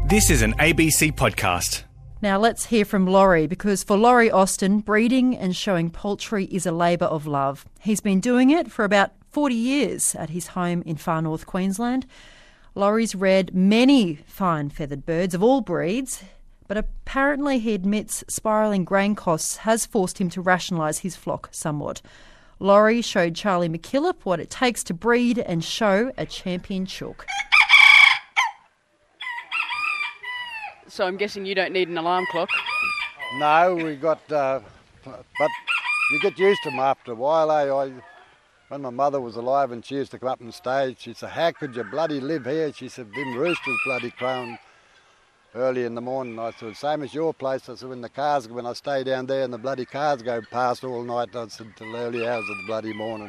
This is an ABC podcast. Now let's hear from Laurie, because for Laurie Austin, breeding and showing poultry is a labour of love. He's been doing it for about 40 years at his home in far north Queensland. Laurie's reared many fine feathered birds of all breeds, but apparently he admits spiralling grain costs has forced him to rationalise his flock somewhat. Laurie showed Charlie McKillop what it takes to breed and show a champion chook. So I'm guessing you don't need an alarm clock. No, we got, but you get used to them after a while, eh? When my mother was alive and she used to come up on stage, she said, "How could you bloody live here?" She said, "Them roosters bloody crowing early in the morning." I said, "Same as your place." I said, when I stay down there and the bloody cars go past all night, I said, till early hours of the bloody morning.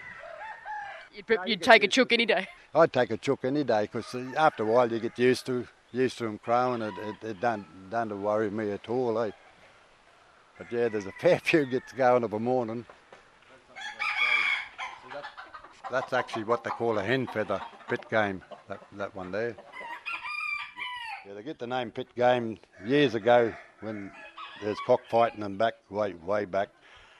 You'd take a chook any day. I'd take a chook any day, because after a while you get used to them crowing. It don't worry me at all, eh? But yeah, there's a fair few gets going of a morning. That's actually what they call a hen feather pit game, that one there. Yeah, they get the name pit game years ago when there's cockfighting and way back.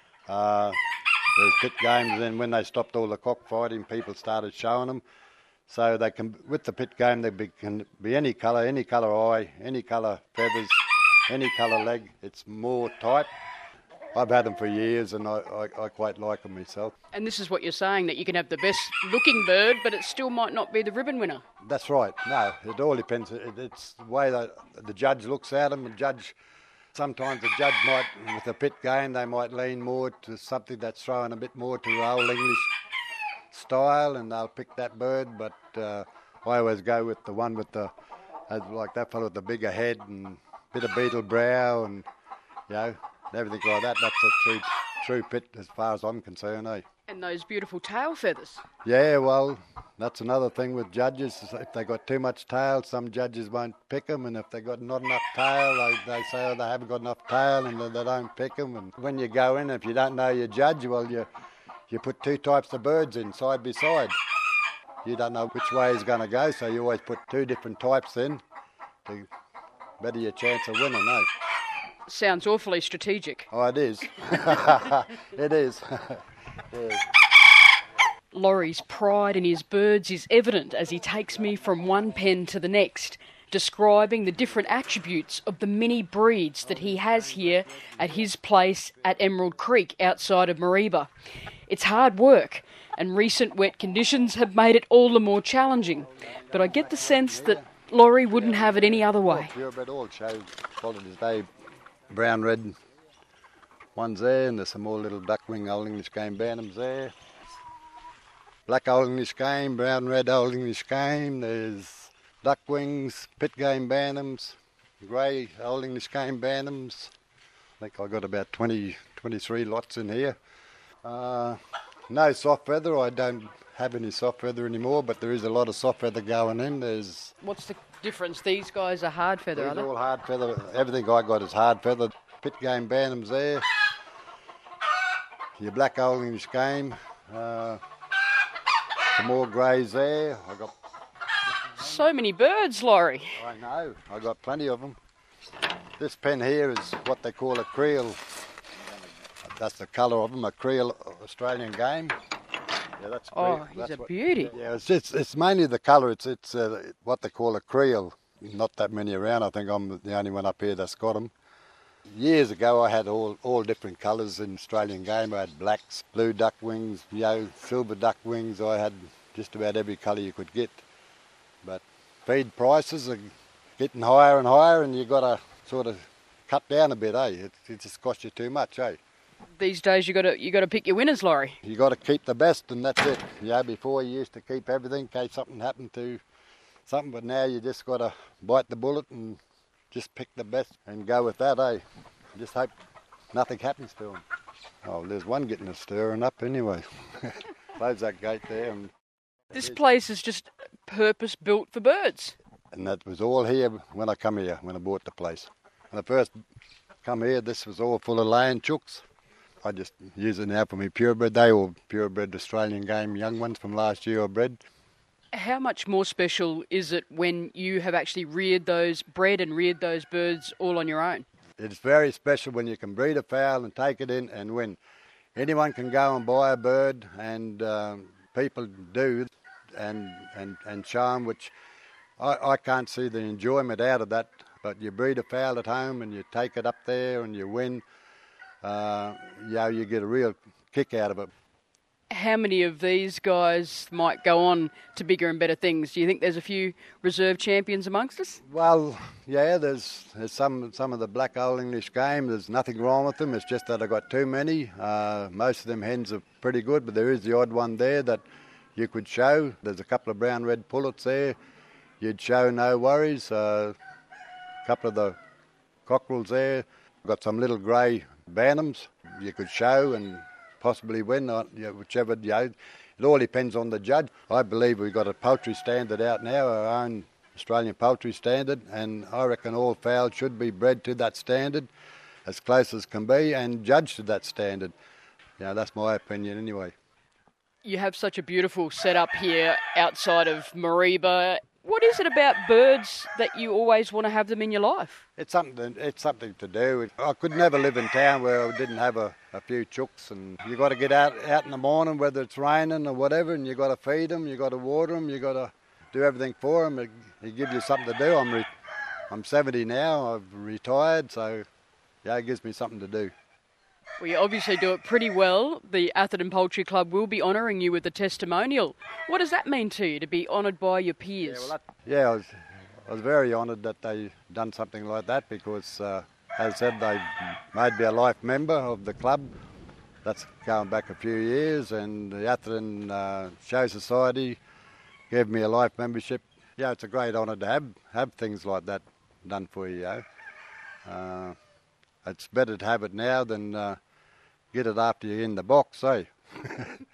There's pit games, and then when they stopped all the cockfighting, people started showing them. So they can, with the pit game, can be any colour eye, any colour feathers, any colour leg. It's more type. I've had them for years, and I quite like them myself. And this is what you're saying, that you can have the best looking bird, but it still might not be the ribbon winner. That's right. No, it all depends. It's the way that the judge looks at them. Sometimes the judge might, with a pit game, they might lean more to something that's throwing a bit more to Old English style, and they'll pick that bird. But I always go with the one with like that fellow with the bigger head and bit of beetle brow, and everything like that. That's a true pit as far as I'm concerned, eh? And those beautiful tail feathers. Yeah, well, that's another thing with judges. If they got too much tail, some judges won't pick them, and if they got not enough tail, they say they haven't got enough tail, and they don't pick them. And when you go in, if you don't know your judge, well, you put two types of birds in side by side. You don't know which way he's going to go, so you always put two different types in to better your chance of winning, eh? Sounds awfully strategic. Oh, it is. It is. Yeah. Laurie's pride in his birds is evident as he takes me from one pen to the next, describing the different attributes of the many breeds that he has here at his place at Emerald Creek outside of Mareeba. It's hard work, and recent wet conditions have made it all the more challenging, but I get the sense that Laurie wouldn't have it any other way. Purebred all show qualities. They brown red ones there, and there's some more little duckwing Old English game bantams there. Black Old English game, brown red Old English game. There's duckwings, pit game bantams, grey Old English game bantams. I think I got about 23 lots in here. No soft feather. I don't have any soft feather anymore, but there is a lot of soft feather going in. What's the difference? These guys are hard feather, These are they? all hard feather. Everything I got is hard feather. Pit game bantams there. Your black Old English game. Some more greys there. I got so many birds, Laurie. I know. I got plenty of them. This pen here is what they call a creel. That's the colour of them, a creel Australian game. Yeah, that's creel. He's a beauty. Yeah, it's mainly the colour. It's what they call a creel. Not that many around. I think I'm the only one up here that's got them. Years ago, I had all different colours in Australian game. I had blacks, blue duckwings, silver duckwings. I had just about every colour you could get. But feed prices are getting higher and higher, and you've got to sort of cut down a bit, eh? It just costs you too much, eh? These days, you got to pick your winners, Laurie. You got to keep the best, and that's it. Before you used to keep everything in case something happened to something, but now you just got to bite the bullet and just pick the best and go with that, eh? Just hope nothing happens to them. Oh, there's one getting a stirring up anyway. Close that gate there. And this place is just purpose-built for birds. And that was all here when I come here, when I bought the place. When I first come here, this was all full of laying chooks. I just use it now for me purebred. They all purebred Australian game young ones from last year are bred. How much more special is it when you have actually bred and reared those birds all on your own? It's very special when you can breed a fowl and take it in and win. Anyone can go and buy a bird, and people do, and show them, which I can't see the enjoyment out of that. But you breed a fowl at home and you take it up there and you win, you get a real kick out of it. How many of these guys might go on to bigger and better things? Do you think there's a few reserve champions amongst us? Well, yeah, there's some of the black old English game. There's nothing wrong with them. It's just that I've got too many. Most of them hens are pretty good, but there is the odd one there that you could show. There's a couple of brown-red pullets there. You'd show, no worries. A couple of the cockerels there. Got some little grey bantams you could show and possibly win, whichever. It all depends on the judge. I believe we've got a poultry standard out now, our own Australian poultry standard, and I reckon all fowls should be bred to that standard as close as can be and judged to that standard. That's my opinion anyway. You have such a beautiful setup here outside of Mareeba. What is it about birds that you always want to have them in your life? It's something to do. I could never live in town where I didn't have a few chooks, and you got to get out in the morning, whether it's raining or whatever, and you got to feed them, you got to water them, you got to do everything for them. It gives you something to do. I'm 70 now. I've retired, so it gives me something to do. Well, you obviously do it pretty well. The Atherton Poultry Club will be honouring you with a testimonial. What does that mean to you, to be honoured by your peers? I was very honoured that they done something like that because, as I said, they made me a life member of the club. That's going back a few years, and the Atherton Show Society gave me a life membership. It's a great honour to have things like that done for you. It's better to have it now than get it after you're in the box, eh?